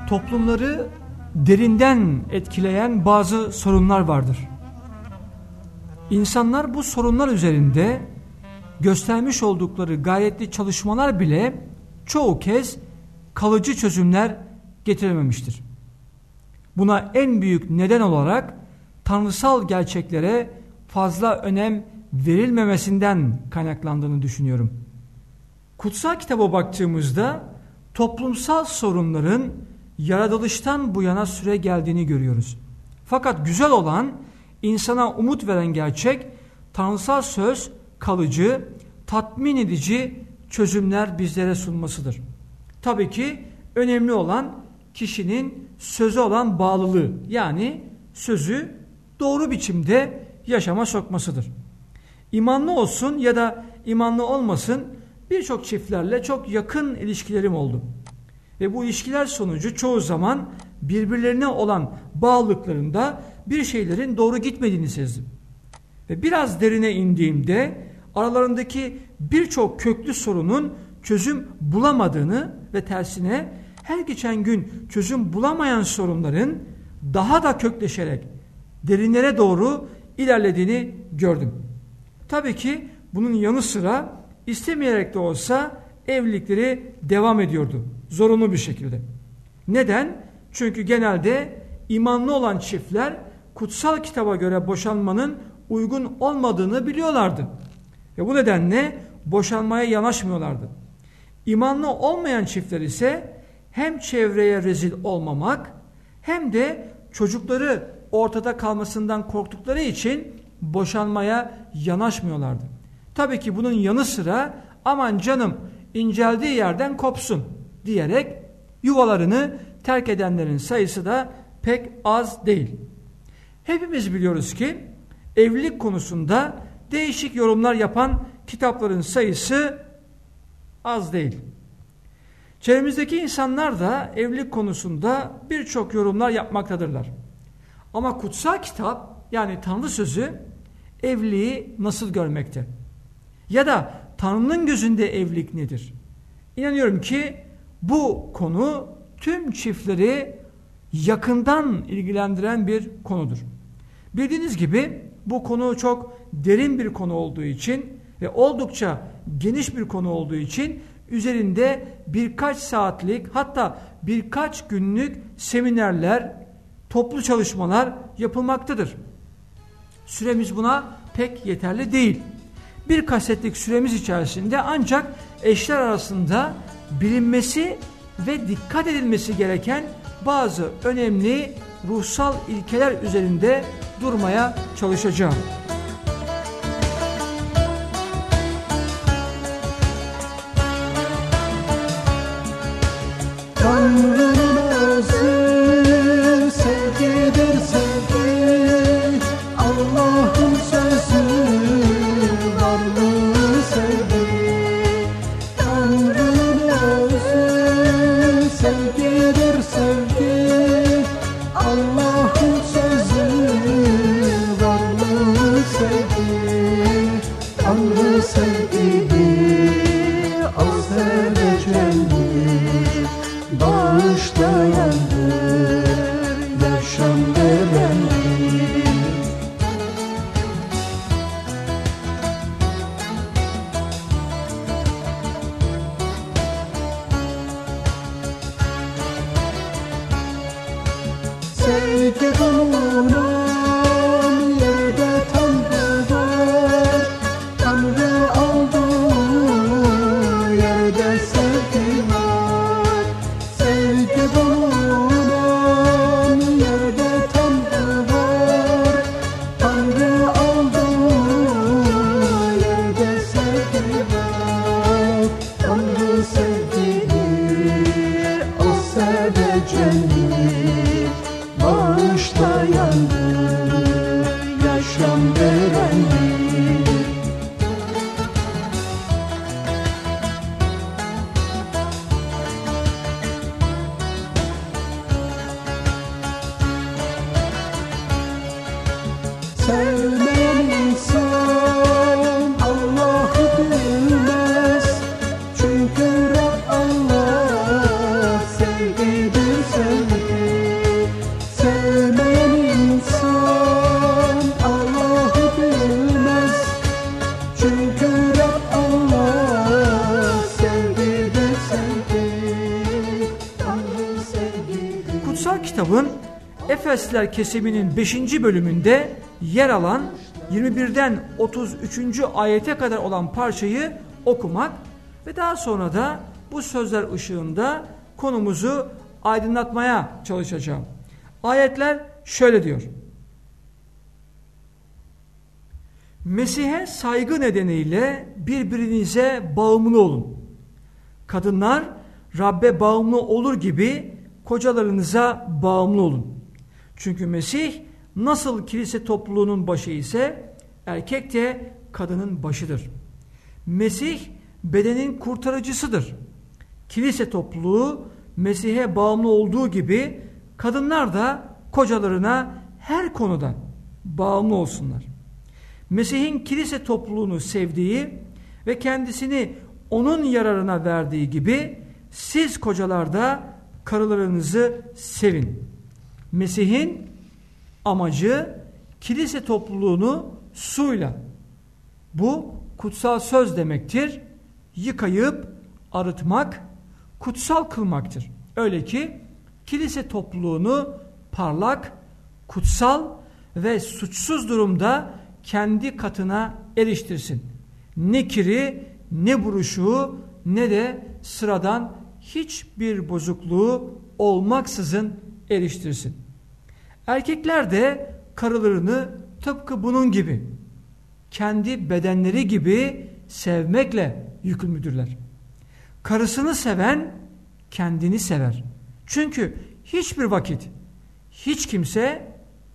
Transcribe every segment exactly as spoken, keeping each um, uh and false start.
toplumları derinden etkileyen bazı sorunlar vardır. İnsanlar bu sorunlar üzerinde göstermiş oldukları gayretli çalışmalar bile çoğu kez kalıcı çözümler getirememiştir. Buna en büyük neden olarak tanrısal gerçeklere fazla önem verilmemesinden kaynaklandığını düşünüyorum. Kutsal kitaba baktığımızda toplumsal sorunların yaratılıştan bu yana süre geldiğini görüyoruz. Fakat güzel olan, insana umut veren gerçek, tanrısal söz kalıcı, tatmin edici çözümler bizlere sunmasıdır. Tabii ki önemli olan kişinin söze olan bağlılığı, yani sözü doğru biçimde yaşama sokmasıdır. İmanlı olsun ya da imanlı olmasın, birçok çiftlerle çok yakın ilişkilerim oldu. Ve bu ilişkiler sonucu çoğu zaman birbirlerine olan bağlılıklarında bir şeylerin doğru gitmediğini sezdim. Ve biraz derine indiğimde aralarındaki birçok köklü sorunun çözüm bulamadığını ve tersine her geçen gün çözüm bulamayan sorunların daha da kökleşerek derinlere doğru ilerlediğini gördüm. Tabii ki bunun yanı sıra istemeyerek de olsa evlilikleri devam ediyordu. Zorunlu bir şekilde. Neden? Çünkü genelde imanlı olan çiftler kutsal kitaba göre boşanmanın uygun olmadığını biliyorlardı. Ve bu nedenle boşanmaya yanaşmıyorlardı. İmanlı olmayan çiftler ise hem çevreye rezil olmamak hem de çocukları ortada kalmasından korktukları için boşanmaya yanaşmıyorlardı. Tabii ki bunun yanı sıra aman canım inceldiği yerden kopsun diyerek yuvalarını terk edenlerin sayısı da pek az değil. Hepimiz biliyoruz ki evlilik konusunda değişik yorumlar yapan kitapların sayısı az değil. Çevremizdeki insanlar da evlilik konusunda birçok yorumlar yapmaktadırlar. Ama kutsal kitap, yani Tanrı sözü evliliği nasıl görmekte? Ya da Tanrı'nın gözünde evlilik nedir? İnanıyorum ki bu konu tüm çiftleri yakından ilgilendiren bir konudur. Bildiğiniz gibi bu konu çok derin bir konu olduğu için ve oldukça geniş bir konu olduğu için üzerinde birkaç saatlik, hatta birkaç günlük seminerler, toplu çalışmalar yapılmaktadır. Süremiz buna pek yeterli değil. Bir kasetlik süremiz içerisinde ancak eşler arasında bilinmesi ve dikkat edilmesi gereken bazı önemli ruhsal ilkeler üzerinde durmaya çalışacağım. Tanrı'nın özü sevgidir sevgi, Allah'ın sözü varlığı sevgi. Tanrı'nın özü sevgidir sevgi, Allah'ın sözü varlığı sevgi. Tanrı sevgiyi az derecedir, bağ kitabın Efesliler kesiminin beşinci bölümünde yer alan yirmi birden otuz üçüncü ayete kadar olan parçayı okumak ve daha sonra da bu sözler ışığında konumuzu aydınlatmaya çalışacağım. Ayetler şöyle diyor. Mesih'e saygı nedeniyle birbirinize bağımlı olun. Kadınlar Rabbe bağımlı olur gibi kocalarınıza bağımlı olun. Çünkü Mesih nasıl kilise topluluğunun başı ise erkek de kadının başıdır. Mesih bedenin kurtarıcısıdır. Kilise topluluğu Mesih'e bağımlı olduğu gibi kadınlar da kocalarına her konuda bağımlı olsunlar. Mesih'in kilise topluluğunu sevdiği ve kendisini onun yararına verdiği gibi siz kocalar da karılarınızı sevin. Mesih'in amacı kilise topluluğunu suyla, bu kutsal söz demektir, yıkayıp arıtmak, kutsal kılmaktır. Öyle ki kilise topluluğunu parlak, kutsal ve suçsuz durumda kendi katına eriştirsin. Ne kiri, ne buruşuğu, ne de sıradan hiçbir bozukluğu olmaksızın eriştirsin. Erkekler de karılarını tıpkı bunun gibi, kendi bedenleri gibi sevmekle yükümlüdürler. Karısını seven kendini sever. Çünkü hiçbir vakit hiç kimse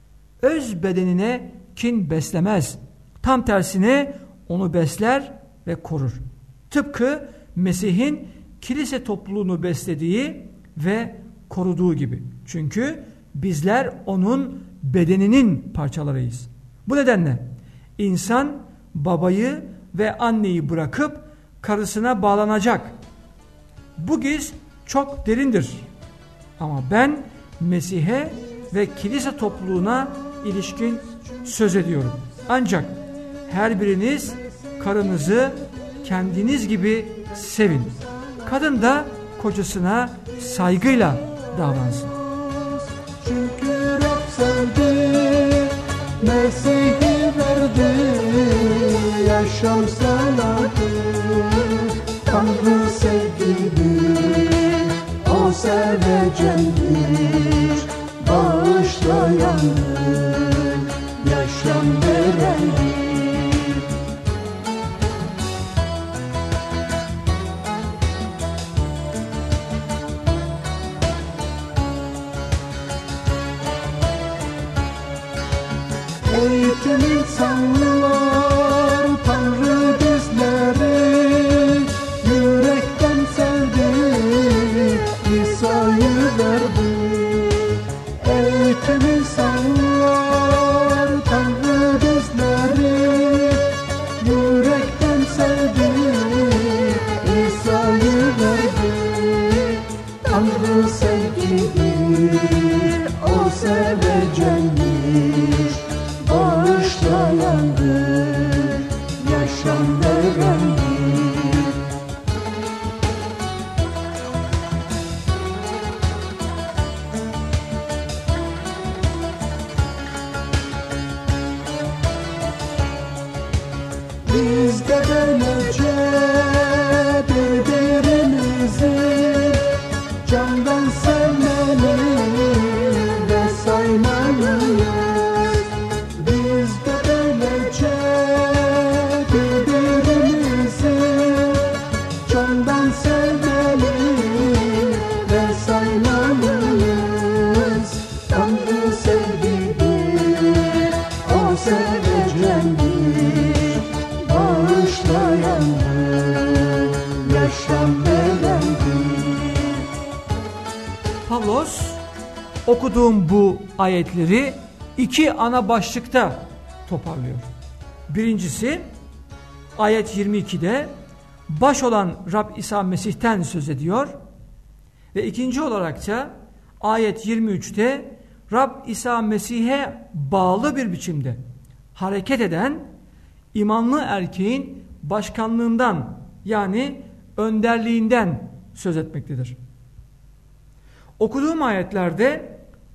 öz bedenine kin beslemez. Tam tersine onu besler ve korur. Tıpkı Mesih'in kilise topluluğunu beslediği ve koruduğu gibi. Çünkü bizler onun bedeninin parçalarıyız. Bu nedenle insan babayı ve anneyi bırakıp karısına bağlanacak. Bu giz çok derindir. Ama ben Mesih'e ve kilise topluluğuna ilişkin söz ediyorum. Ancak her biriniz karınızı kendiniz gibi sevin. Kadın da kocasına saygıyla davransın. Çünkü Rab sevdi, Mesih'i verdi, yaşam sanadır, Tanrı sevgidir, o sevecendir, bağışlayandır, yaşam verendir. Eğitim insanlar, Tanrı bizleri yürekten sevdi, İsa'yı verdi. Eğitim insanlar, Tanrı bizleri yürekten sevdi, İsa'yı verdi. Tanrı sevgidir, o sevecendir, bağışlayandır, yaşam verendir. Biz de böylece birbirimizi candan sevmeli ve saymalıyız. Biz de böylece birbirimizi candan sevmeli ve saymalıyız. Tanrı sevgidir, o sevecendir, bağışlayandır, yaşam verendir. Pavlos okuduğum bu ayetleri iki ana başlıkta toparlıyor. Birincisi ayet yirmi ikide baş olan Rab İsa Mesih'ten söz ediyor ve ikinci olarak da ayet yirmi üçte Rab İsa Mesih'e bağlı bir biçimde hareket eden imanlı erkeğin başkanlığından, yani önderliğinden söz etmektedir. Okuduğum ayetlerde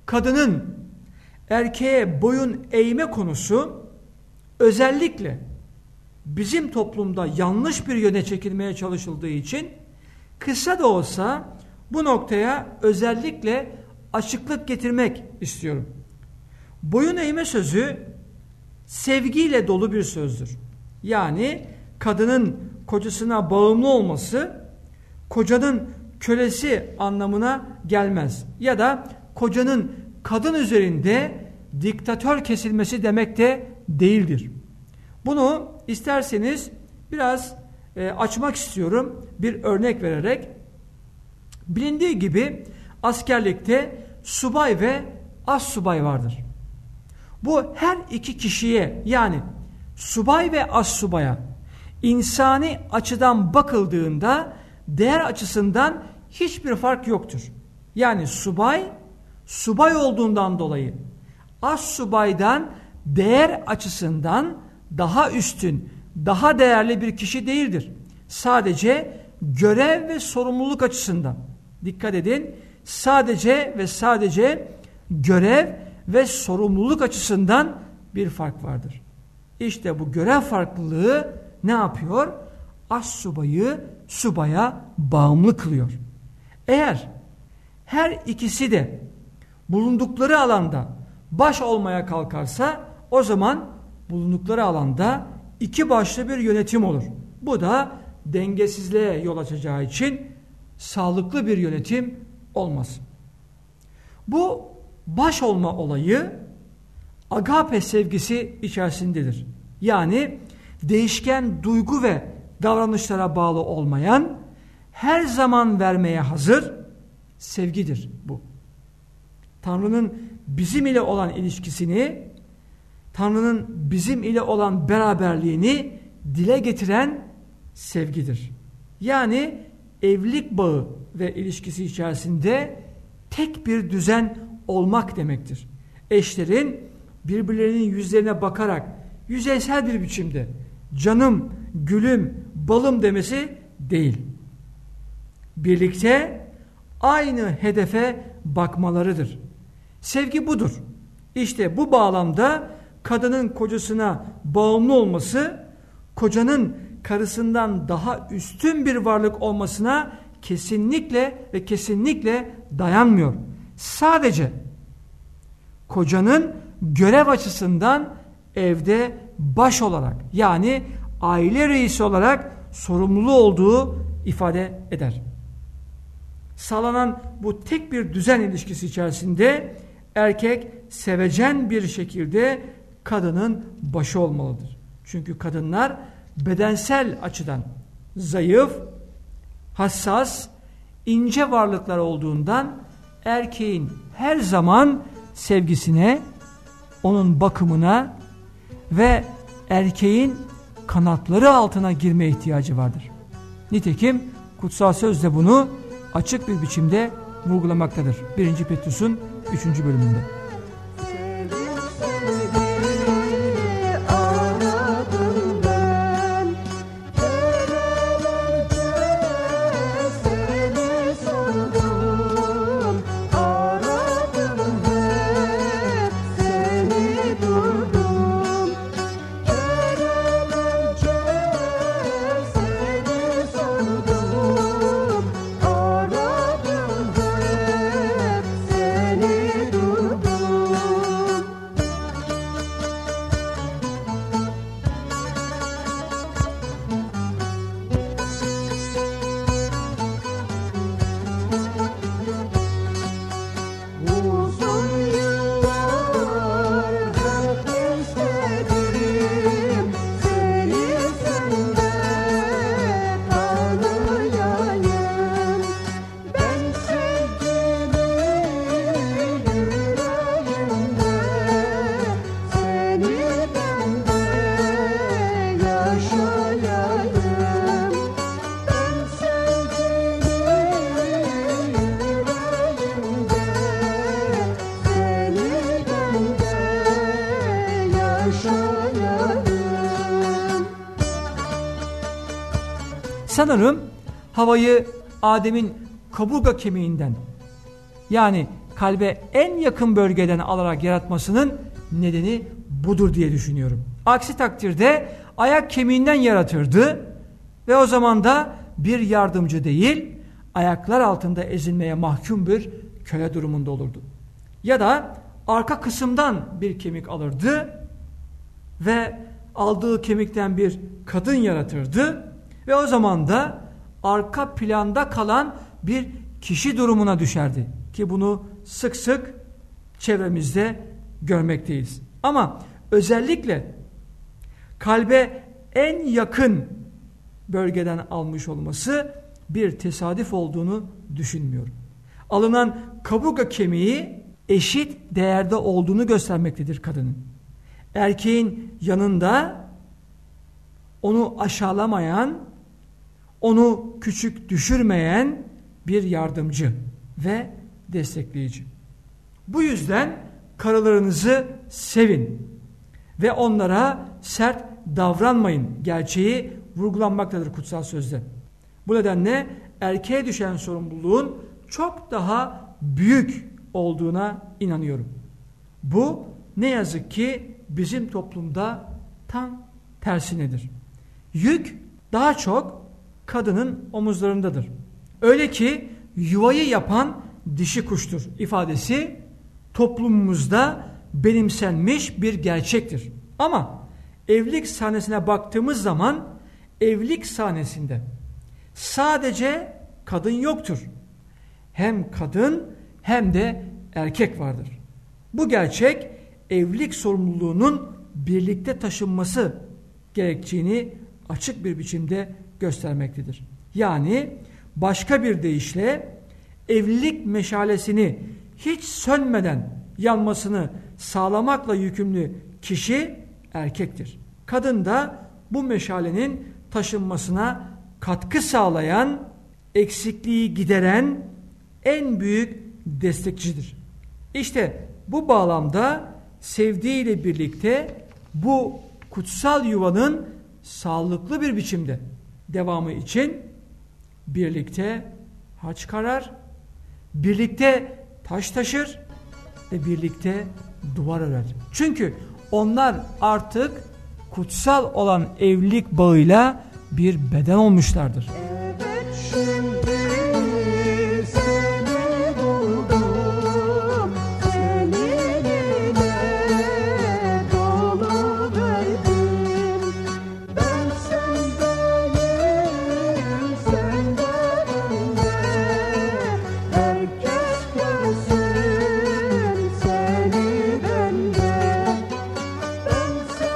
kadının erkeğe boyun eğme konusu özellikle bizim toplumda yanlış bir yöne çekilmeye çalışıldığı için kısa da olsa bu noktaya özellikle açıklık getirmek istiyorum. Boyun eğme sözü sevgiyle dolu bir sözdür. Yani kadının kocasına bağımlı olması kocanın kölesi anlamına gelmez. Ya da kocanın kadın üzerinde diktatör kesilmesi demek de değildir. Bunu isterseniz biraz e, açmak istiyorum bir örnek vererek. Bilindiği gibi askerlikte subay ve astsubay vardır. Bu her iki kişiye yani subay ve astsubaya insani açıdan bakıldığında değer açısından hiçbir fark yoktur. Yani subay, subay olduğundan dolayı astsubaydan değer açısından daha üstün, daha değerli bir kişi değildir. Sadece görev ve sorumluluk açısından. Dikkat edin, sadece ve sadece görev ve sorumluluk açısından bir fark vardır. İşte bu görev farklılığı ne yapıyor? Astsubayı subaya bağımlı kılıyor. Eğer her ikisi de bulundukları alanda baş olmaya kalkarsa o zaman bulundukları alanda iki başlı bir yönetim olur. Bu da dengesizliğe yol açacağı için sağlıklı bir yönetim olmaz. Bu baş olma olayı agape sevgisi içerisindedir. Yani değişken duygu ve davranışlara bağlı olmayan, her zaman vermeye hazır sevgidir bu. Tanrı'nın bizim ile olan ilişkisini, Tanrı'nın bizim ile olan beraberliğini dile getiren sevgidir. Yani evlilik bağı ve ilişkisi içerisinde tek bir düzen olmak demektir. Eşlerin birbirlerinin yüzlerine bakarak yüzeysel bir biçimde canım, gülüm, balım demesi değil. Birlikte aynı hedefe bakmalarıdır. Sevgi budur. İşte bu bağlamda kadının kocasına bağımlı olması, kocanın karısından daha üstün bir varlık olmasına kesinlikle ve kesinlikle dayanmıyor. Sadece kocanın görev açısından evde baş olarak, yani aile reisi olarak sorumlu olduğu ifade eder. Sağlanan bu tek bir düzen ilişkisi içerisinde erkek sevecen bir şekilde kadının başı olmalıdır. Çünkü kadınlar bedensel açıdan zayıf, hassas, ince varlıklar olduğundan erkeğin her zaman sevgisine, onun bakımına ve erkeğin kanatları altına girme ihtiyacı vardır. Nitekim kutsal söz de bunu açık bir biçimde vurgulamaktadır. birinci Petrus'un üçüncü bölümünde. Sanırım havayı Adem'in kaburga kemiğinden, yani kalbe en yakın bölgeden alarak yaratmasının nedeni budur diye düşünüyorum. Aksi takdirde ayak kemiğinden yaratırdı ve o zaman da bir yardımcı değil, ayaklar altında ezilmeye mahkum bir köle durumunda olurdu. Ya da arka kısımdan bir kemik alırdı ve aldığı kemikten bir kadın yaratırdı ve o zaman da arka planda kalan bir kişi durumuna düşerdi. Ki bunu sık sık çevremizde görmekteyiz. Ama özellikle kalbe en yakın bölgeden almış olması bir tesadüf olduğunu düşünmüyorum. Alınan kaburga kemiği eşit değerde olduğunu göstermektedir kadının. Erkeğin yanında onu aşağılamayan, onu küçük düşürmeyen bir yardımcı ve destekleyici. Bu yüzden karılarınızı sevin ve onlara sert davranmayın gerçeği vurgulanmaktadır kutsal sözde. Bu nedenle erkeğe düşen sorumluluğun çok daha büyük olduğuna inanıyorum. Bu ne yazık ki bizim toplumda tam tersinedir. Yük daha çok kadının omuzlarındadır. Öyle ki yuvayı yapan dişi kuştur ifadesi toplumumuzda benimsenmiş bir gerçektir. Ama evlilik sahnesine baktığımız zaman evlilik sahnesinde sadece kadın yoktur. Hem kadın hem de erkek vardır. Bu gerçek evlilik sorumluluğunun birlikte taşınması gerektiğini açık bir biçimde göstermektedir. Yani başka bir deyişle evlilik meşalesini hiç sönmeden yanmasını sağlamakla yükümlü kişi erkektir. Kadın da bu meşalenin taşınmasına katkı sağlayan, eksikliği gideren en büyük destekçidir. İşte bu bağlamda sevdiğiyle birlikte bu kutsal yuvanın sağlıklı bir biçimde devamı için birlikte haç karar, birlikte taş taşır ve birlikte duvar örer. Çünkü onlar artık kutsal olan evlilik bağıyla bir beden olmuşlardır. Evet, şimdi seni buldum, seninle dolu verdim. Ben sendeyim, sen de bende. Herkes görsün seni bende. Ben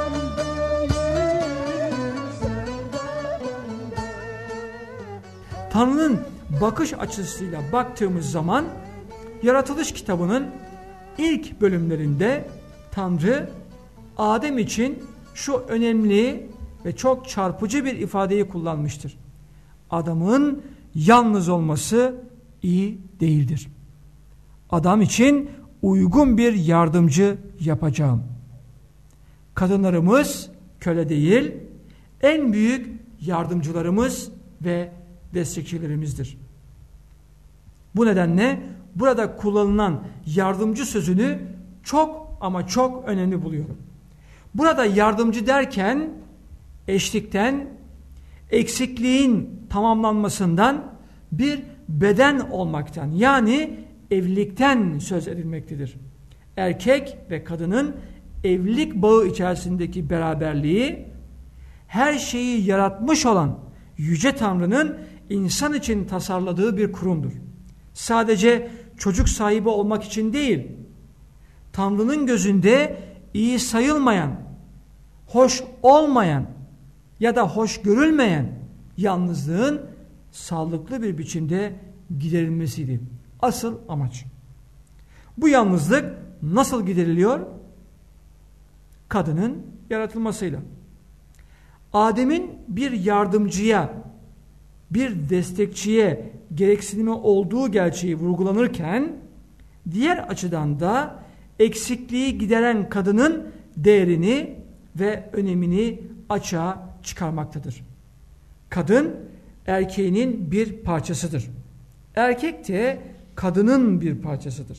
sendeyim, sen de bende. Tanrı'nın bakış açısıyla baktığımız zaman Yaratılış kitabının ilk bölümlerinde Tanrı Adem için şu önemli ve çok çarpıcı bir ifadeyi kullanmıştır. Adamın yalnız olması iyi değildir. Adam için uygun bir yardımcı yapacağım. Kadınlarımız köle değil, en büyük yardımcılarımız ve destekçilerimizdir. Bu nedenle burada kullanılan yardımcı sözünü çok ama çok önemli buluyorum. Burada yardımcı derken eşlikten, eksikliğin tamamlanmasından, bir beden olmaktan, yani evlilikten söz edilmektedir. Erkek ve kadının evlilik bağı içerisindeki beraberliği, her şeyi yaratmış olan Yüce Tanrı'nın insan için tasarladığı bir kurumdur. Sadece çocuk sahibi olmak için değil, Tanrı'nın gözünde iyi sayılmayan, hoş olmayan ya da hoş görülmeyen yalnızlığın sağlıklı bir biçimde giderilmesiydi. Asıl amaç. Bu yalnızlık nasıl gideriliyor? Kadının yaratılmasıyla. Adem'in bir yardımcıya, bir destekçiye gereksinimi olduğu gerçeği vurgulanırken, diğer açıdan da eksikliği gideren kadının değerini ve önemini açığa çıkarmaktadır. Kadın erkeğinin bir parçasıdır. Erkek de kadının bir parçasıdır.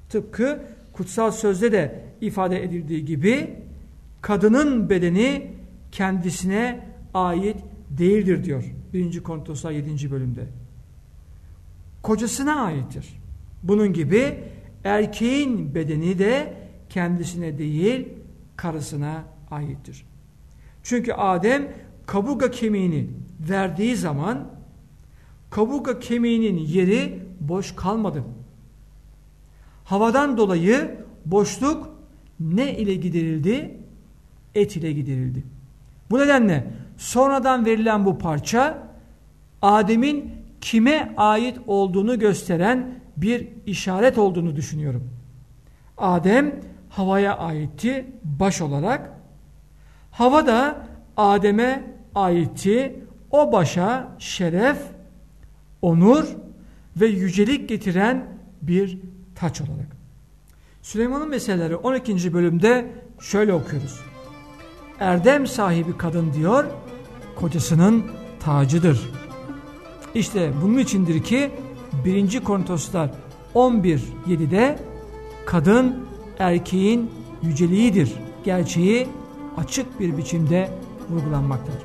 Tıpkı kutsal sözde de ifade edildiği gibi kadının bedeni kendisine ait değildir diyor birinci Korintoslar yedinci bölümde. Kocasına aittir. Bunun gibi erkeğin bedeni de kendisine değil karısına aittir. Çünkü Adem kaburga kemiğini verdiği zaman kaburga kemiğinin yeri boş kalmadı. Havadan dolayı boşluk ne ile giderildi? Et ile giderildi. Bu nedenle sonradan verilen bu parça Adem'in kime ait olduğunu gösteren bir işaret olduğunu düşünüyorum. Adem Havva'ya aitti baş olarak. Havva da Adem'e aitti. O başa şeref, onur ve yücelik getiren bir taç olarak. Süleyman'ın meseleleri on ikinci bölümde şöyle okuyoruz. Erdem sahibi kadın diyor, kocasının tacıdır. İşte bunun içindir ki birinci Korintoslar on bir yedide kadın erkeğin yüceliğidir gerçeği açık bir biçimde vurgulanmaktadır.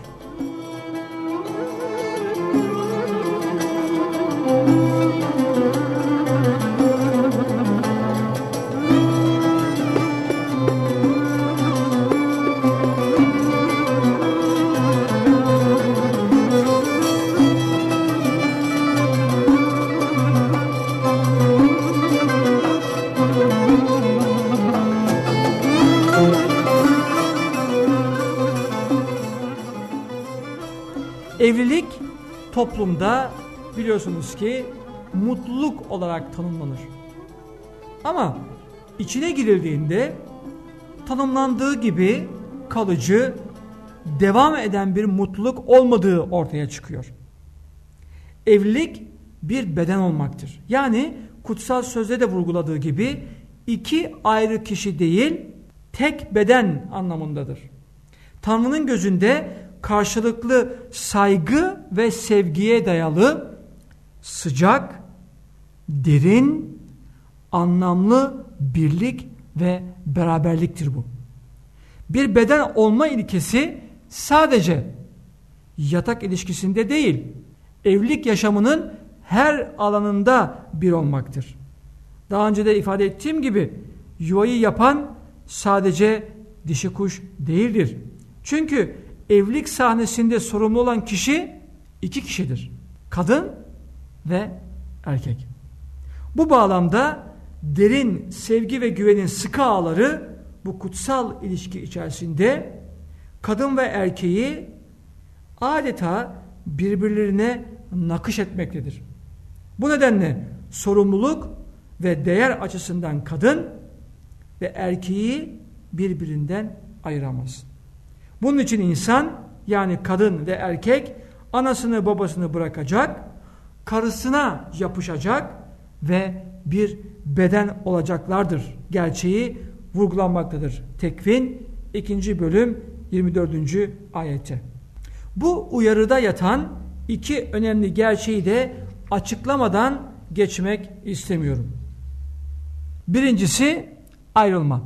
Evlilik toplumda biliyorsunuz ki mutluluk olarak tanımlanır. Ama içine girildiğinde tanımlandığı gibi kalıcı, devam eden bir mutluluk olmadığı ortaya çıkıyor. Evlilik bir beden olmaktır. Yani kutsal sözde de vurguladığı gibi iki ayrı kişi değil, tek beden anlamındadır. Tanrı'nın gözünde karşılıklı saygı ve sevgiye dayalı sıcak, derin, anlamlı birlik ve beraberliktir bu. Bir beden olma ilkesi sadece yatak ilişkisinde değil, evlilik yaşamının her alanında bir olmaktır. Daha önce de ifade ettiğim gibi yuvayı yapan sadece dişi kuş değildir. Çünkü evlilik sahnesinde sorumlu olan kişi iki kişidir. Kadın ve erkek. Bu bağlamda derin sevgi ve güvenin sıkı ağları bu kutsal ilişki içerisinde kadın ve erkeği adeta birbirlerine nakış etmektedir. Bu nedenle sorumluluk ve değer açısından kadın ve erkeği birbirinden ayıramaz. Bunun için insan, yani kadın ve erkek anasını babasını bırakacak, karısına yapışacak ve bir beden olacaklardır gerçeği vurgulanmaktadır. Tekvin ikinci bölüm yirmi dördüncü ayette. Bu uyarıda yatan iki önemli gerçeği de açıklamadan geçmek istemiyorum. Birincisi ayrılma.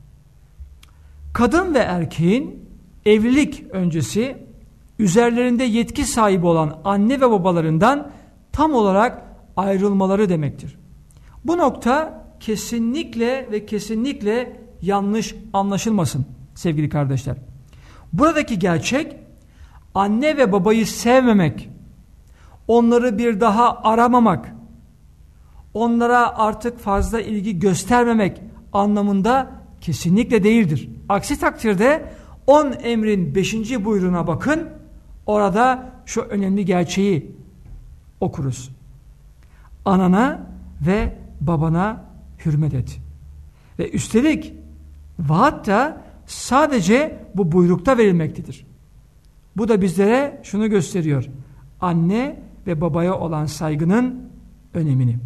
Kadın ve erkeğin evlilik öncesi üzerlerinde yetki sahibi olan anne ve babalarından tam olarak ayrılmaları demektir. Bu nokta kesinlikle ve kesinlikle yanlış anlaşılmasın sevgili kardeşler. Buradaki gerçek anne ve babayı sevmemek, onları bir daha aramamak, onlara artık fazla ilgi göstermemek anlamında kesinlikle değildir. Aksi takdirde on emrin beşinci buyruğuna bakın, orada şu önemli gerçeği okuruz. Anana ve babana hürmet et. Ve üstelik vaat da sadece bu buyrukta verilmektedir. Bu da bizlere şunu gösteriyor: anne ve babaya olan saygının önemini.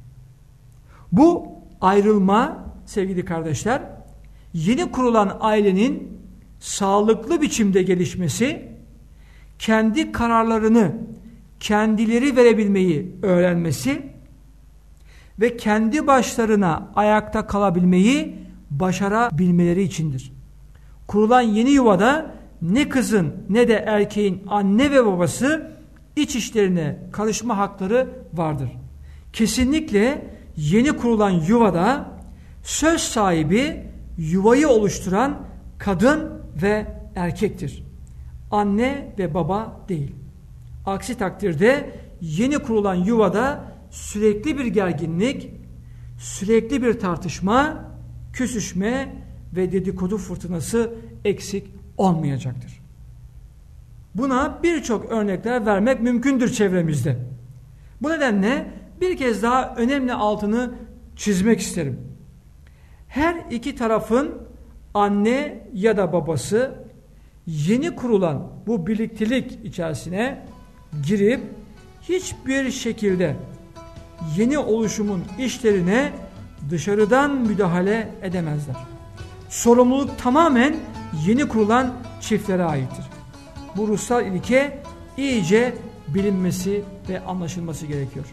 Bu ayrılma sevgili kardeşler, yeni kurulan ailenin sağlıklı biçimde gelişmesi, kendi kararlarını kendileri verebilmeyi öğrenmesi ve kendi başlarına ayakta kalabilmeyi başarabilmeleri içindir. Kurulan yeni yuvada ne kızın ne de erkeğin anne ve babası iç işlerine karışma hakları vardır. Kesinlikle yeni kurulan yuvada söz sahibi yuvayı oluşturan kadın ve erkektir. Anne ve baba değil. Aksi takdirde yeni kurulan yuvada sürekli bir gerginlik, sürekli bir tartışma, küsüşme ve dedikodu fırtınası eksik olmayacaktır. Buna birçok örnekler vermek mümkündür çevremizde. Bu nedenle bir kez daha önemli altını çizmek isterim. Her iki tarafın anne ya da babası yeni kurulan bu birliktelik içerisine girip hiçbir şekilde yeni oluşumun işlerine dışarıdan müdahale edemezler. Sorumluluk tamamen yeni kurulan çiftlere aittir. Bu ruhsal ilke iyice bilinmesi ve anlaşılması gerekiyor.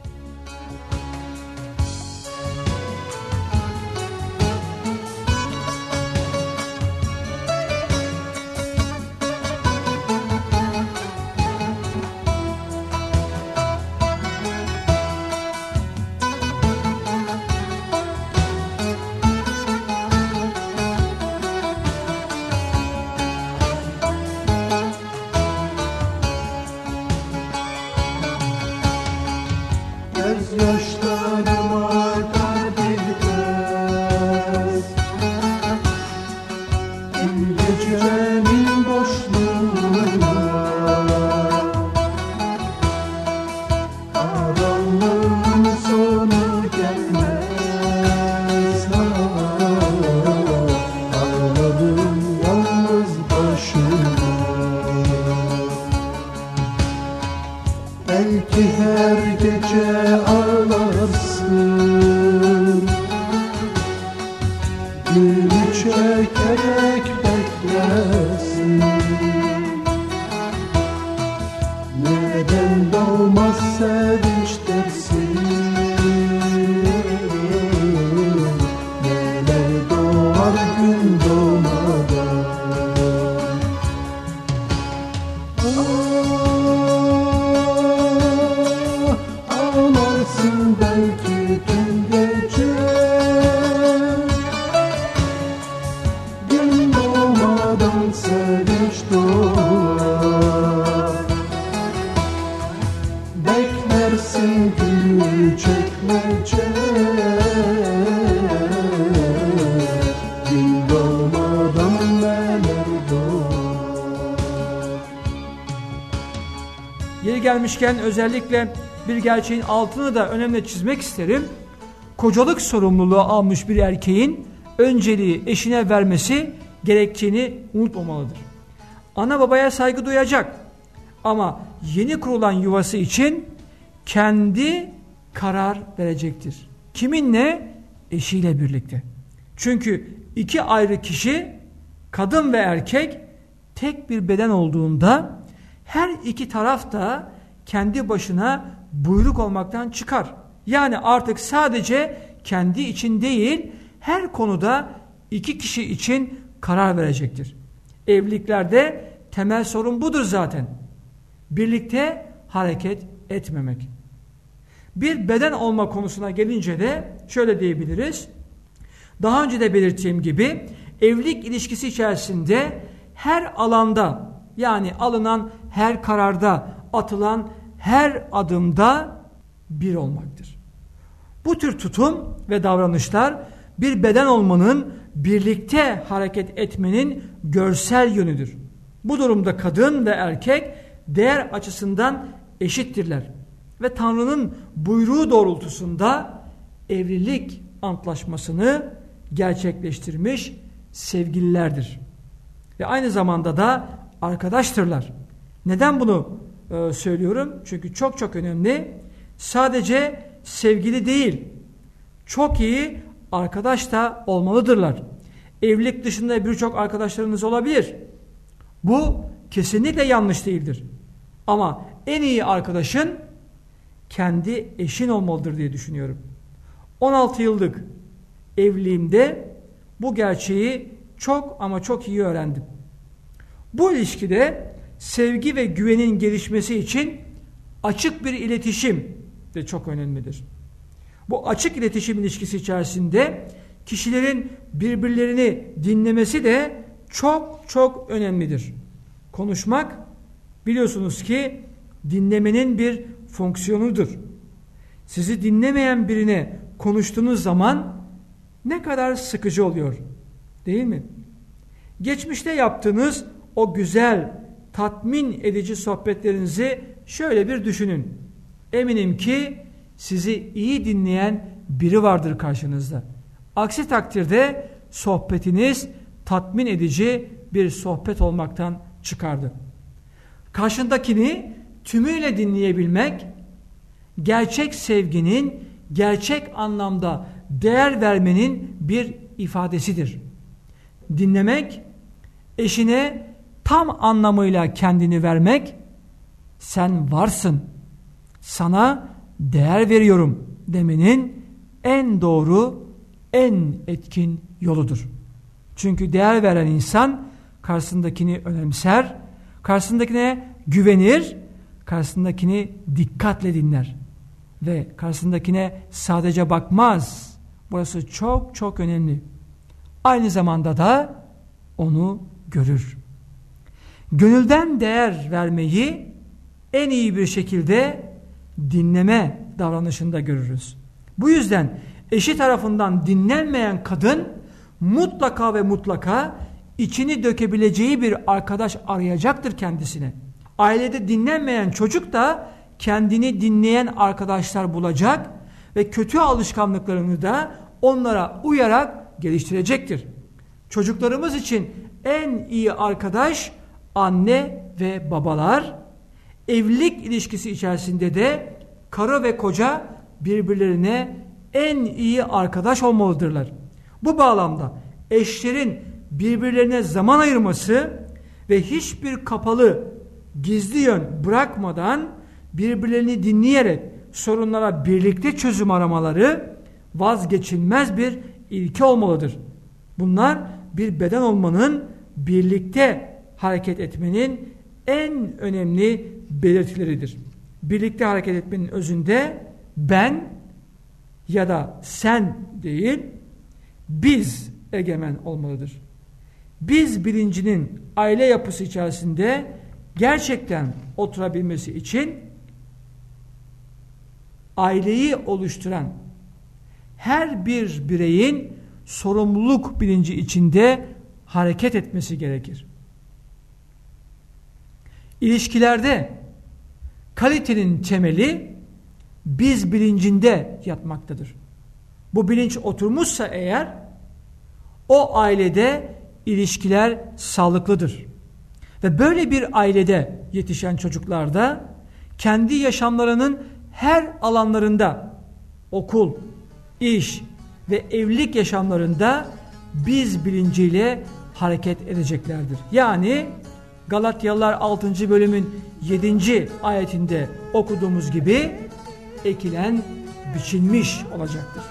Gözyaşlarıma kabilmez bir gecenin boşluğuna karanlığın sonu gelmez. Ağladım yalnız başıma. Belki her gece ağlarsın, gülü çekerek beklersin. Neden doğmaz sevinç dersin? Neler doğar gün doğmadan? Ağlarsın belki tüm gece, gün doğmadan sevinç doğar. Beklersin gül çekmece, gün doğmadan neler doğar. Yeri gelmişken özellikle bir gerçeğin altını da önemli çizmek isterim. Kocalık sorumluluğu almış bir erkeğin önceliği eşine vermesi gerektiğini unutmamalıdır. Ana babaya saygı duyacak ama yeni kurulan yuvası için kendi karar verecektir. Kiminle? Eşiyle birlikte. Çünkü iki ayrı kişi, kadın ve erkek, tek bir beden olduğunda her iki taraf da kendi başına buyruk olmaktan çıkar. Yani artık sadece kendi için değil, her konuda iki kişi için karar verecektir. Evliliklerde temel sorun budur zaten. Birlikte hareket etmemek. Bir beden olma konusuna gelince de şöyle diyebiliriz. Daha önce de belirttiğim gibi evlilik ilişkisi içerisinde her alanda, yani alınan her kararda, atılan her adımda bir olmaktır. Bu tür tutum ve davranışlar bir beden olmanın, birlikte hareket etmenin görsel yönüdür. Bu durumda kadın ve erkek değer açısından eşittirler ve Tanrı'nın buyruğu doğrultusunda evlilik antlaşmasını gerçekleştirmiş sevgililerdir. Ve aynı zamanda da arkadaştırlar. Neden bunu e, söylüyorum? Çünkü çok çok önemli. Sadece sevgili değil, çok iyi arkadaş da olmalıdırlar. Evlilik dışında birçok arkadaşlarınız olabilir. Bu kesinlikle yanlış değildir. Ama en iyi arkadaşın kendi eşin olmalıdır diye düşünüyorum. on altı yıllık evliliğimde bu gerçeği çok ama çok iyi öğrendim. Bu ilişkide sevgi ve güvenin gelişmesi için açık bir iletişim de çok önemlidir. Bu açık iletişim ilişkisi içerisinde kişilerin birbirlerini dinlemesi de çok çok önemlidir. Konuşmak biliyorsunuz ki dinlemenin bir fonksiyonudur. Sizi dinlemeyen birine konuştuğunuz zaman ne kadar sıkıcı oluyor, değil mi? Geçmişte yaptığınız o güzel, tatmin edici sohbetlerinizi şöyle bir düşünün. Eminim ki sizi iyi dinleyen biri vardır karşınızda. Aksi takdirde sohbetiniz tatmin edici bir sohbet olmaktan çıkardı. Karşındakini tümüyle dinleyebilmek, gerçek sevginin, gerçek anlamda değer vermenin bir ifadesidir. Dinlemek, eşine tam anlamıyla kendini vermek, sen varsın, sana değer veriyorum demenin en doğru, en etkin yoludur. Çünkü değer veren insan karşısındakini önemser, karşısındakine güvenir, karşısındakini dikkatle dinler ve karşısındakine sadece bakmaz. Burası çok çok önemli. Aynı zamanda da onu görür. Gönülden değer vermeyi en iyi bir şekilde dinleme davranışında görürüz. Bu yüzden eşi tarafından dinlenmeyen kadın mutlaka ve mutlaka içini dökebileceği bir arkadaş arayacaktır kendisine. Ailede dinlenmeyen çocuk da kendini dinleyen arkadaşlar bulacak ve kötü alışkanlıklarını da onlara uyarak geliştirecektir. Çocuklarımız için en iyi arkadaş anne ve babalar. Evlilik ilişkisi içerisinde de karı ve koca birbirlerine en iyi arkadaş olmalıdırlar. Bu bağlamda eşlerin birbirlerine zaman ayırması ve hiçbir kapalı, gizli yön bırakmadan birbirlerini dinleyerek sorunlara birlikte çözüm aramaları vazgeçilmez bir ilke olmalıdır. Bunlar bir beden olmanın, birlikte hareket etmenin en önemli belirtileridir. Birlikte hareket etmenin özünde ben ya da sen değil, biz egemen olmalıdır. Biz bilincinin aile yapısı içerisinde gerçekten oturabilmesi için aileyi oluşturan her bir bireyin sorumluluk bilinci içinde hareket etmesi gerekir. İlişkilerde kalitenin temeli biz bilincinde yatmaktadır. Bu bilinç oturmuşsa eğer o ailede ilişkiler sağlıklıdır. Ve böyle bir ailede yetişen çocuklar da kendi yaşamlarının her alanlarında, okul, iş ve evlilik yaşamlarında biz bilinciyle hareket edeceklerdir. Yani Galatyalılar altıncı bölümün yedinci ayetinde okuduğumuz gibi ekilen biçilmiş olacaktır.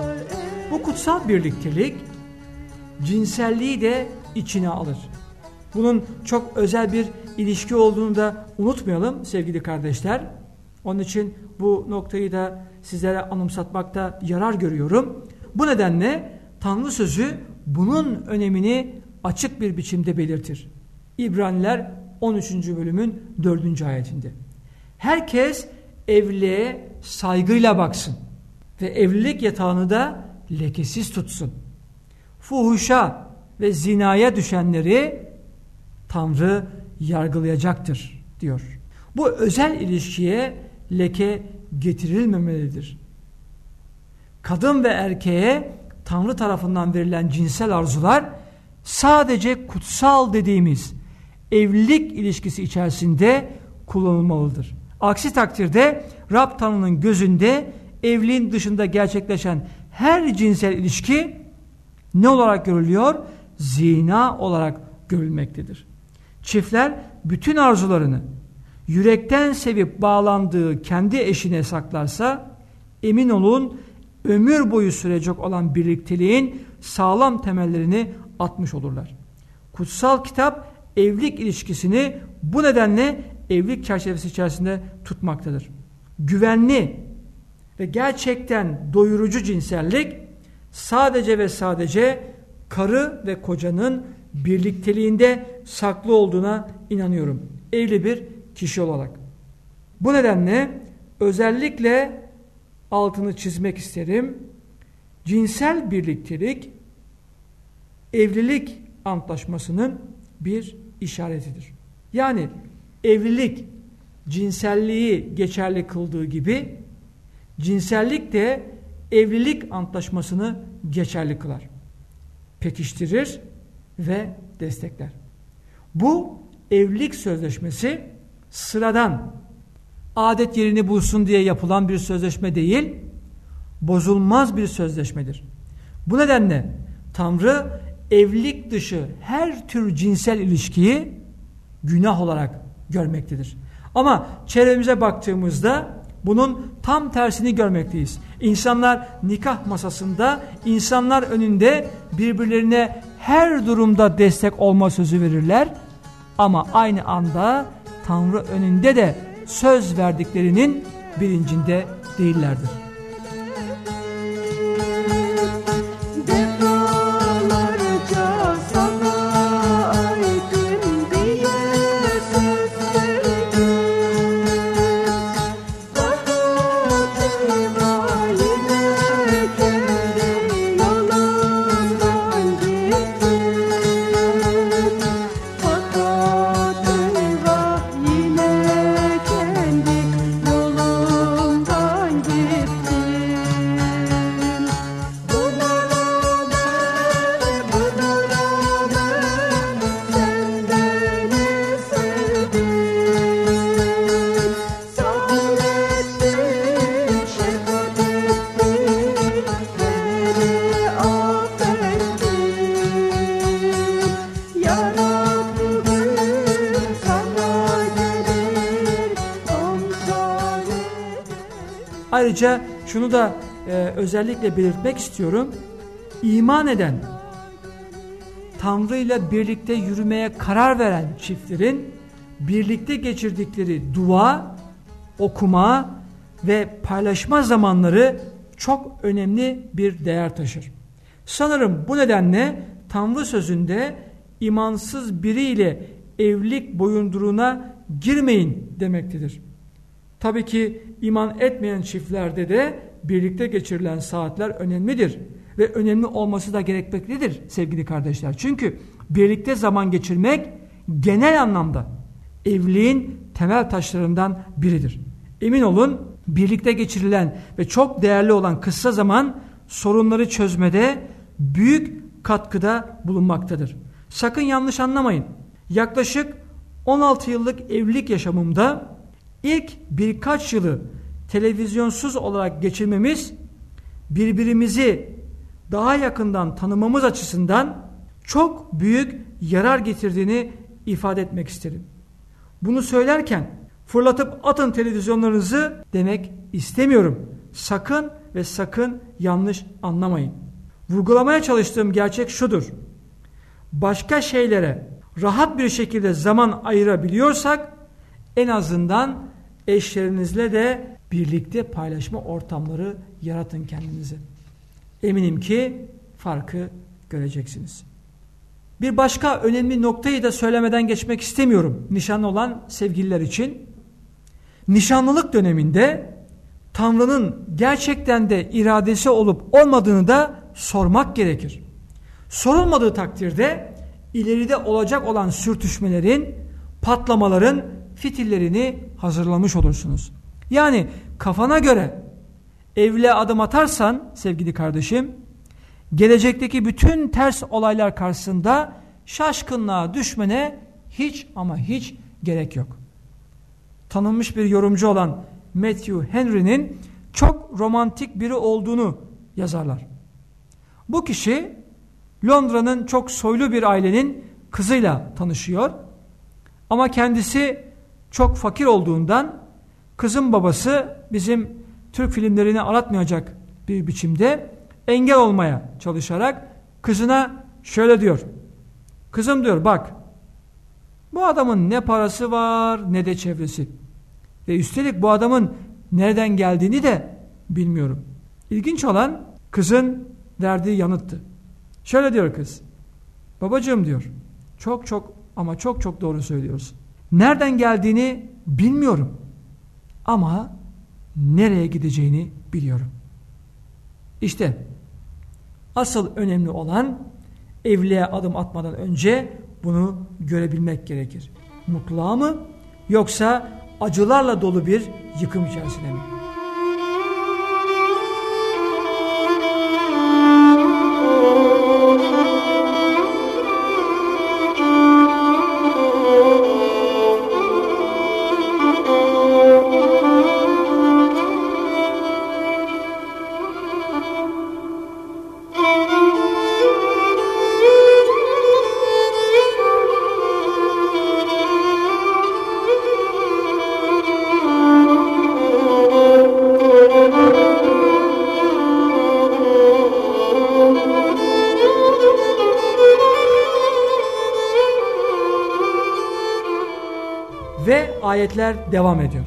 Birliktelik cinselliği de içine alır. Bunun çok özel bir ilişki olduğunu da unutmayalım sevgili kardeşler. Onun için bu noktayı da sizlere anımsatmakta yarar görüyorum. Bu nedenle Tanrı sözü bunun önemini açık bir biçimde belirtir. İbraniler on üçüncü bölümün dördüncü ayetinde. Herkes evliliğe saygıyla baksın ve evlilik yatağını da lekesiz tutsun. Fuhuşa ve zinaya düşenleri Tanrı yargılayacaktır diyor. Bu özel ilişkiye leke getirilmemelidir. Kadın ve erkeğe Tanrı tarafından verilen cinsel arzular sadece kutsal dediğimiz evlilik ilişkisi içerisinde kullanılmalıdır. Aksi takdirde Rab Tanrı'nın gözünde evliliğin dışında gerçekleşen her cinsel ilişki ne olarak görülüyor? Zina olarak görülmektedir. Çiftler bütün arzularını yürekten sevip bağlandığı kendi eşine saklarsa emin olun ömür boyu sürecek olan birlikteliğin sağlam temellerini atmış olurlar. Kutsal kitap evlilik ilişkisini bu nedenle evlilik çerçevesi içerisinde tutmaktadır. Güvenli ve gerçekten doyurucu cinsellik sadece ve sadece karı ve kocanın birlikteliğinde saklı olduğuna inanıyorum. Evli bir kişi olarak. Bu nedenle özellikle altını çizmek isterim. Cinsel birliktelik evlilik antlaşmasının bir işaretidir. Yani evlilik cinselliği geçerli kıldığı gibi cinsellik de evlilik antlaşmasını geçerli kılar. Pekiştirir ve destekler. Bu evlilik sözleşmesi sıradan adet yerini bulsun diye yapılan bir sözleşme değil, bozulmaz bir sözleşmedir. Bu nedenle Tanrı evlilik dışı her tür cinsel ilişkiyi günah olarak görmektedir. Ama çevremize baktığımızda bunun tam tersini görmekteyiz. İnsanlar nikah masasında, insanlar önünde birbirlerine her durumda destek olma sözü verirler. Ama aynı anda Tanrı önünde de söz verdiklerinin bilincinde değillerdir. Ayrıca şunu da e, özellikle belirtmek istiyorum. İman eden, Tanrı ile birlikte yürümeye karar veren çiftlerin birlikte geçirdikleri dua, okuma ve paylaşma zamanları çok önemli bir değer taşır. Sanırım bu nedenle Tanrı sözünde imansız biriyle evlilik boyunduruğuna girmeyin demektedir. Tabii ki iman etmeyen çiftlerde de birlikte geçirilen saatler önemlidir ve önemli olması da gerekmektedir sevgili kardeşler. Çünkü birlikte zaman geçirmek genel anlamda evliliğin temel taşlarından biridir. Emin olun birlikte geçirilen ve çok değerli olan kısa zaman sorunları çözmede büyük katkıda bulunmaktadır. Sakın yanlış anlamayın. Yaklaşık on altı yıllık evlilik yaşamımda İlk birkaç yılı televizyonsuz olarak geçirmemiz birbirimizi daha yakından tanımamız açısından çok büyük yarar getirdiğini ifade etmek isterim. Bunu söylerken fırlatıp atın televizyonlarınızı demek istemiyorum. Sakın ve sakın yanlış anlamayın. Vurgulamaya çalıştığım gerçek şudur. Başka şeylere, rahat bir şekilde zaman ayırabiliyorsak en azından eşlerinizle de birlikte paylaşma ortamları yaratın kendinize. Eminim ki farkı göreceksiniz. Bir başka önemli noktayı da söylemeden geçmek istemiyorum nişanlı olan sevgililer için. Nişanlılık döneminde Tanrı'nın gerçekten de iradesi olup olmadığını da sormak gerekir. Sorulmadığı takdirde ileride olacak olan sürtüşmelerin, patlamaların fitillerini hazırlamış olursunuz. Yani kafana göre evliliğe adım atarsan sevgili kardeşim, gelecekteki bütün ters olaylar karşısında şaşkınlığa düşmene hiç ama hiç gerek yok. Tanınmış bir yorumcu olan Matthew Henry'nin çok romantik biri olduğunu yazarlar. Bu kişi Londra'nın çok soylu bir ailenin kızıyla tanışıyor. Ama kendisi çok fakir olduğundan kızın babası bizim Türk filmlerini aratmayacak bir biçimde engel olmaya çalışarak kızına şöyle diyor. Kızım diyor, bak bu adamın ne parası var ne de çevresi. Ve üstelik bu adamın nereden geldiğini de bilmiyorum. İlginç olan kızın verdiği yanıttı. Şöyle diyor kız. Babacığım diyor, çok çok ama çok çok doğru söylüyorsun. Nereden geldiğini bilmiyorum. Ama nereye gideceğini biliyorum. İşte asıl önemli olan evliliğe adım atmadan önce bunu görebilmek gerekir. Mutluluğa mı yoksa acılarla dolu bir yıkım içerisinde mi? Ve ayetler devam ediyor.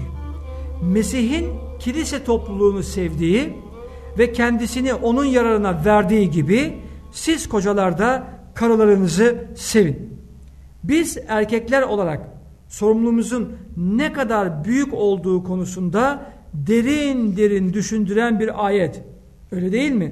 Mesih'in kilise topluluğunu sevdiği ve kendisini onun yararına verdiği gibi siz kocalar da karılarınızı sevin. Biz erkekler olarak sorumluluğumuzun ne kadar büyük olduğu konusunda derin derin düşündüren bir ayet. Öyle değil mi?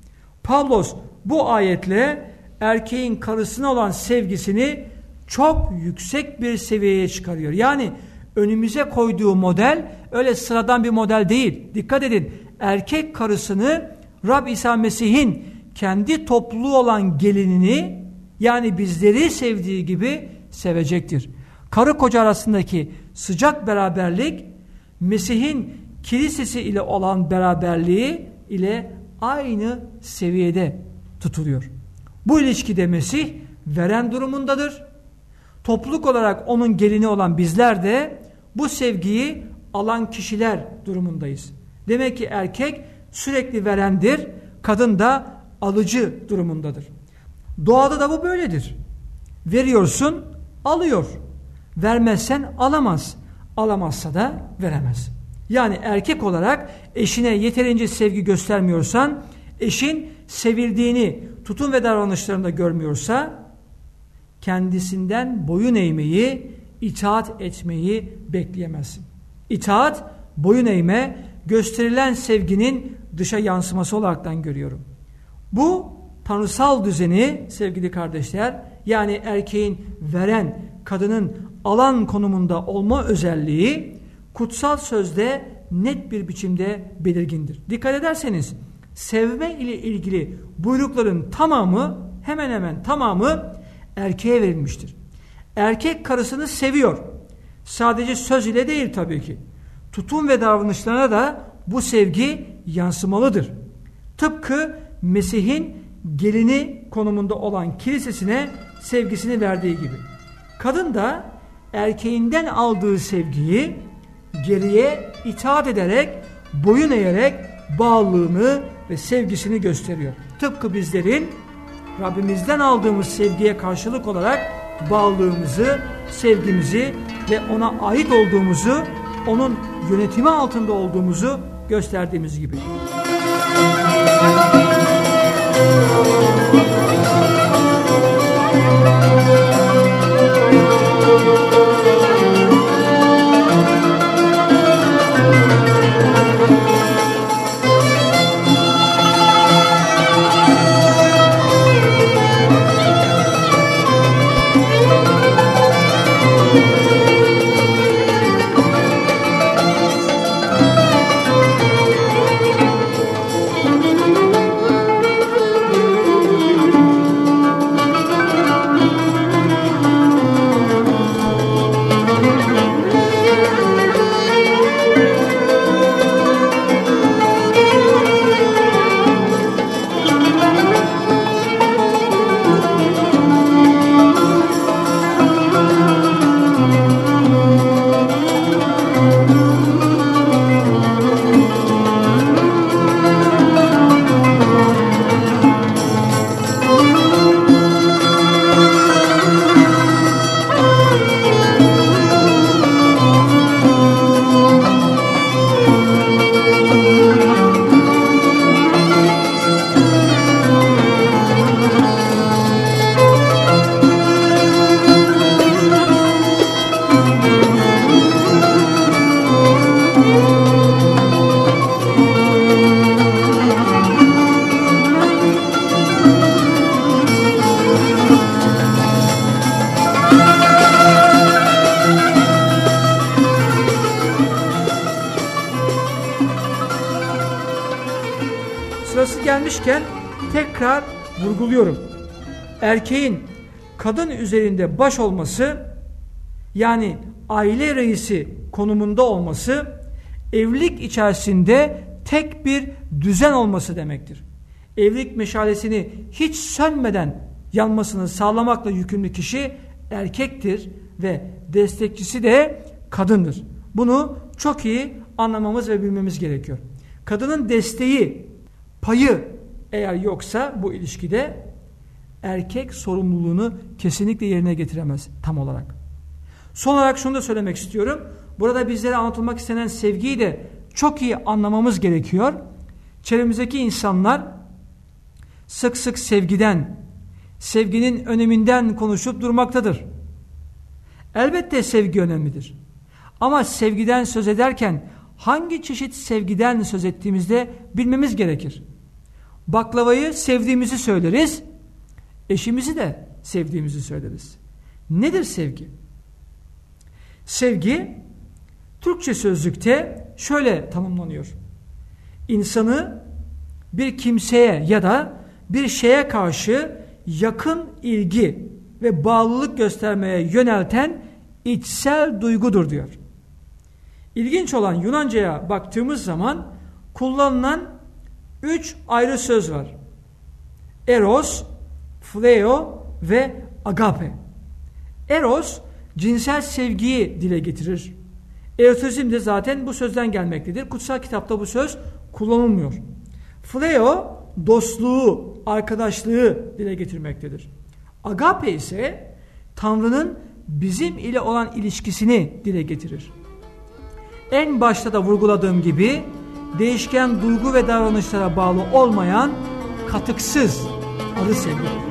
Pavlos bu ayetle erkeğin karısına olan sevgisini çok yüksek bir seviyeye çıkarıyor. Yani önümüze koyduğu model öyle sıradan bir model değil. Dikkat edin, erkek karısını Rab İsa Mesih'in kendi topluluğu olan gelinini, yani bizleri sevdiği gibi sevecektir. Karı koca arasındaki sıcak beraberlik Mesih'in kilisesi ile olan beraberliği ile aynı seviyede tutuluyor. Bu ilişkide Mesih veren durumundadır. Topluluk olarak onun gelini olan bizler de bu sevgiyi alan kişiler durumundayız. Demek ki erkek sürekli verendir, kadın da alıcı durumundadır. Doğada da bu böyledir. Veriyorsun, alıyor. Vermezsen alamaz. Alamazsa da veremez. Yani erkek olarak eşine yeterince sevgi göstermiyorsan, eşin sevildiğini tutum ve davranışlarında görmüyorsa, kendisinden boyun eğmeyi, itaat etmeyi bekleyemezsin. İtaat, boyun eğme, gösterilen sevginin dışa yansıması olaraktan görüyorum. Bu tanrısal düzeni sevgili kardeşler, yani erkeğin veren, kadının alan konumunda olma özelliği kutsal sözde net bir biçimde belirgindir. Dikkat ederseniz sevme ile ilgili buyrukların tamamı, hemen hemen tamamı erkeğe verilmiştir. Erkek karısını seviyor. Sadece söz ile değil tabii ki. Tutum ve davranışlarına da bu sevgi yansımalıdır. Tıpkı Mesih'in gelini konumunda olan kilisesine sevgisini verdiği gibi. Kadın da erkeğinden aldığı sevgiyi geriye itaat ederek, boyun eğerek bağlılığını ve sevgisini gösteriyor. Tıpkı bizlerin Rabbimizden aldığımız sevgiye karşılık olarak bağlılığımızı, sevgimizi ve ona ait olduğumuzu, onun yönetimi altında olduğumuzu gösterdiğimiz gibi. Sırası gelmişken tekrar vurguluyorum. Erkeğin kadın üzerinde baş olması, yani aile reisi konumunda olması, evlilik içerisinde tek bir düzen olması demektir. Evlilik meşalesini hiç sönmeden yanmasını sağlamakla yükümlü kişi erkektir ve destekçisi de kadındır. Bunu çok iyi anlamamız ve bilmemiz gerekiyor. Kadının desteği, payı eğer yoksa bu ilişkide erkek sorumluluğunu kesinlikle yerine getiremez tam olarak. Son olarak şunu da söylemek istiyorum. Burada bizlere anlatılmak istenen sevgiyi de çok iyi anlamamız gerekiyor. Çevremizdeki insanlar sık sık sevgiden, sevginin öneminden konuşup durmaktadır. Elbette sevgi önemlidir. Ama sevgiden söz ederken hangi çeşit sevgiden söz ettiğimizde bilmemiz gerekir. Baklavayı sevdiğimizi söyleriz, eşimizi de sevdiğimizi söyleriz. Nedir sevgi? Sevgi, Türkçe sözlükte şöyle tanımlanıyor. İnsanı bir kimseye ya da bir şeye karşı yakın ilgi ve bağlılık göstermeye yönelten içsel duygudur diyor. İlginç olan Yunanca'ya baktığımız zaman kullanılan üç ayrı söz var. Eros, Phileo ve Agape. Eros, cinsel sevgiyi dile getirir. Erotizm de zaten bu sözden gelmektedir. Kutsal kitapta bu söz kullanılmıyor. Phileo, dostluğu, arkadaşlığı dile getirmektedir. Agape ise Tanrı'nın bizim ile olan ilişkisini dile getirir. En başta da vurguladığım gibi değişken duygu ve davranışlara bağlı olmayan katıksız arı sevgidir.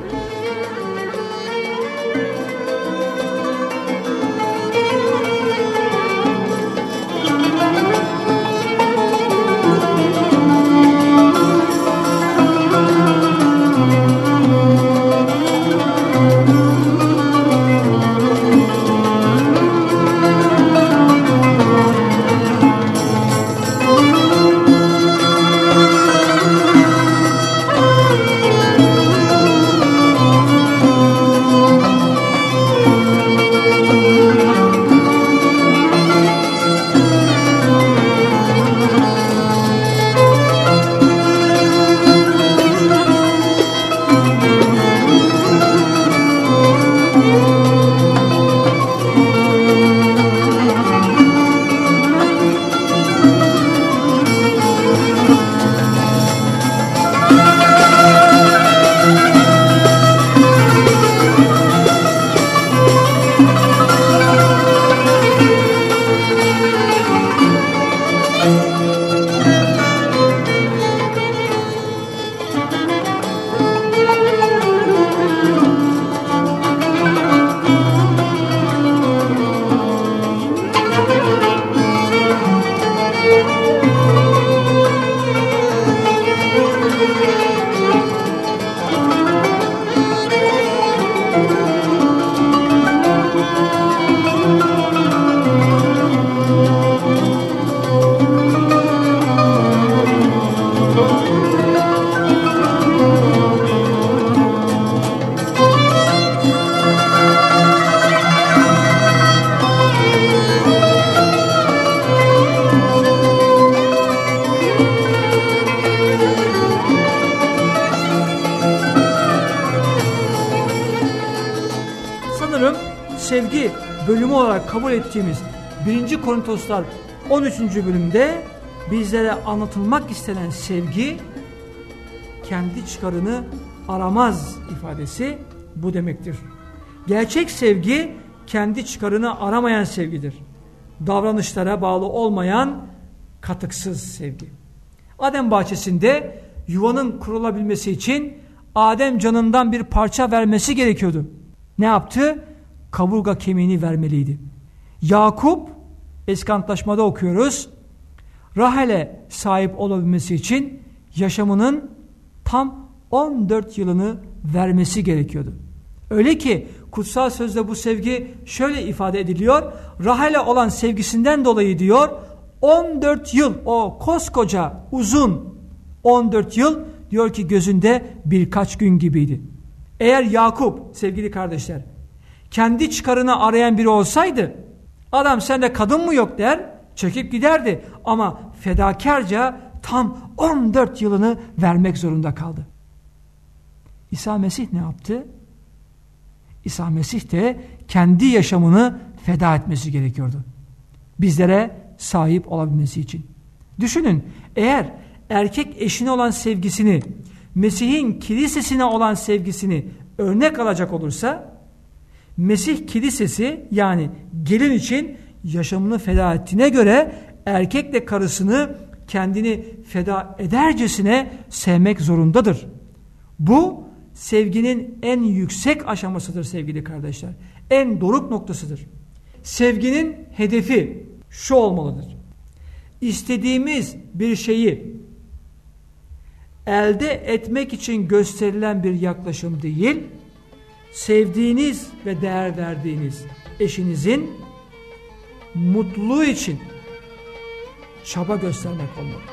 sanırım sevgi bölümü olarak kabul ettiğimiz birinci Korintoslar on üçüncü bölümde bizlere anlatılmak istenen sevgi kendi çıkarını aramaz ifadesi bu demektir. Gerçek sevgi kendi çıkarını aramayan sevgidir. Davranışlara bağlı olmayan katıksız sevgi. Adem bahçesinde yuvanın kurulabilmesi için Adem canından bir parça vermesi gerekiyordu. Ne yaptı? Kaburga kemiğini vermeliydi. Yakup, Eski Antlaşma'da okuyoruz, Rahel'e sahip olabilmesi için yaşamının tam on dört yılını vermesi gerekiyordu. Öyle ki kutsal sözde bu sevgi şöyle ifade ediliyor. Rahel'e olan sevgisinden dolayı diyor, on dört yıl, o koskoca uzun on dört yıl diyor ki gözünde birkaç gün gibiydi. Eğer Yakup, sevgili kardeşler, kendi çıkarını arayan biri olsaydı, adam sende kadın mı yok der, çekip giderdi. Ama fedakarca tam on dört yılını vermek zorunda kaldı. İsa Mesih ne yaptı? İsa Mesih de kendi yaşamını feda etmesi gerekiyordu. Bizlere sahip olabilmesi için. Düşünün, eğer erkek eşine olan sevgisini, Mesih'in kilisesine olan sevgisini örnek alacak olursa, Mesih kilisesi yani gelin için yaşamını feda ettiğine göre erkek de karısını kendini feda edercesine sevmek zorundadır. Bu sevginin en yüksek aşamasıdır sevgili kardeşler. En doruk noktasıdır. Sevginin hedefi şu olmalıdır. İstediğimiz bir şeyi elde etmek için gösterilen bir yaklaşım değil, sevdiğiniz ve değer verdiğiniz eşinizin mutluluğu için çaba göstermek olmalı.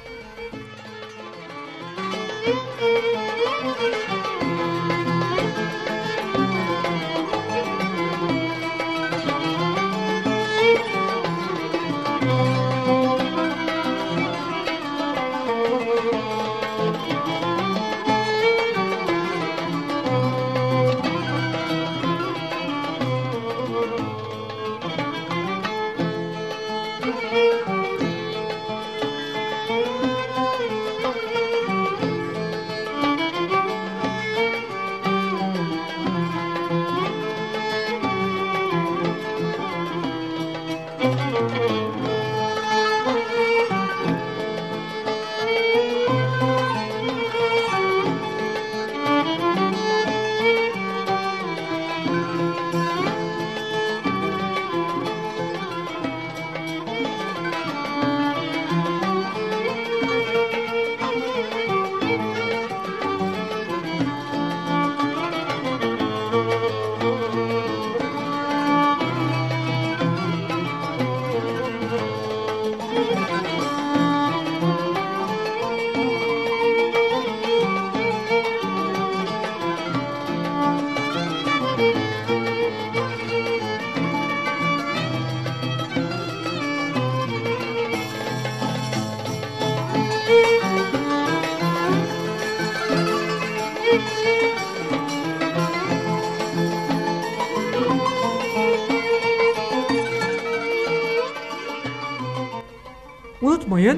Unutmayın,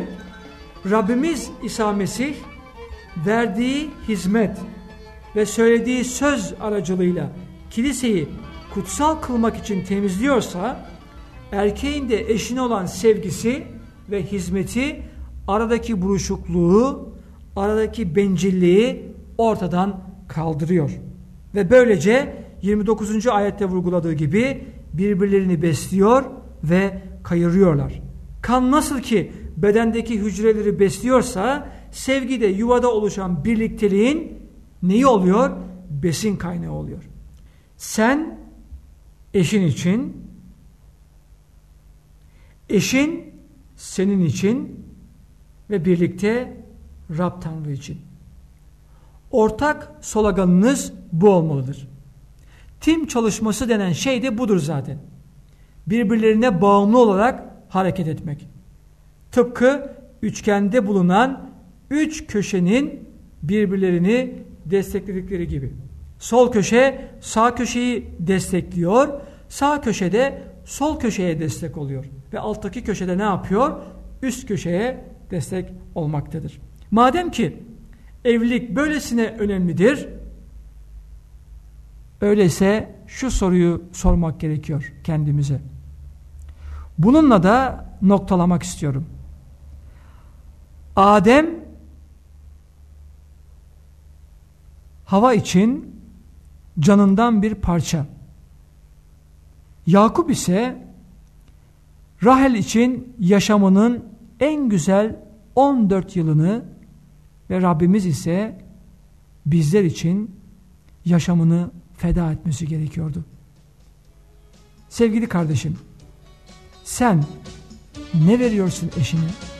Rabbimiz İsa Mesih verdiği hizmet ve söylediği söz aracılığıyla kiliseyi kutsal kılmak için temizliyorsa, erkeğin de eşine olan sevgisi ve hizmeti, aradaki buruşukluğu, aradaki bencilliği ortadan kaldırıyor. Ve böylece yirmi dokuzuncu ayette vurguladığı gibi birbirlerini besliyor ve kayırıyorlar. Kan nasıl ki bedendeki hücreleri besliyorsa, sevgi de yuvada oluşan birlikteliğin neyi oluyor? Besin kaynağı oluyor. Sen eşin için, eşin senin için ve birlikte Rab Tanrı için. Ortak sloganınız bu olmalıdır. Tim çalışması denen şey de budur zaten. Birbirlerine bağımlı olarak hareket etmek. Tıpkı üçgende bulunan üç köşenin birbirlerini destekledikleri gibi. Sol köşe sağ köşeyi destekliyor. Sağ köşede sol köşeye destek oluyor. Ve alttaki köşede ne yapıyor? Üst köşeye destek olmaktadır. Madem ki evlilik böylesine önemlidir, öyleyse şu soruyu sormak gerekiyor kendimize. Bununla da noktalamak istiyorum. Adem Hava için canından bir parça. Yakup ise Rahel için yaşamının en güzel on dört yılını ve Rabbimiz ise bizler için yaşamını feda etmesi gerekiyordu. Sevgili kardeşim, sen ne veriyorsun eşine?